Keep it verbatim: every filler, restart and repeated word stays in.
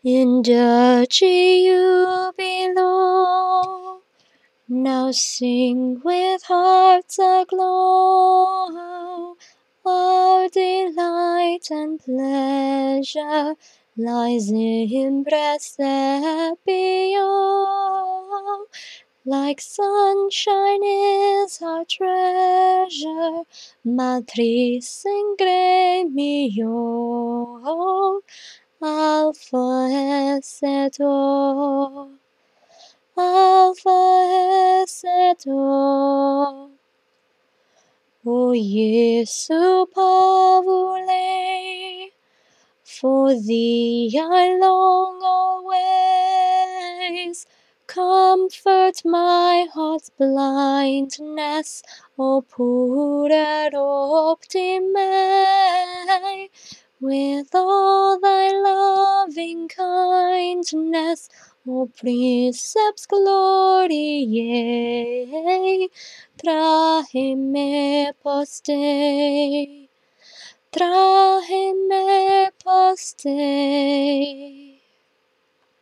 In duchy you belong, now sing with hearts aglow. Our delight and pleasure lies in breaths that beyond. Like sunshine is our treasure, matriz en gremio, Alpha et O, Alpha et O. O Jesu pavule, for thee I long always. Comfort my heart's blindness, O pura optime, with all thy loving kindness, O precepts gloriae, traheme poste. Traheme poste.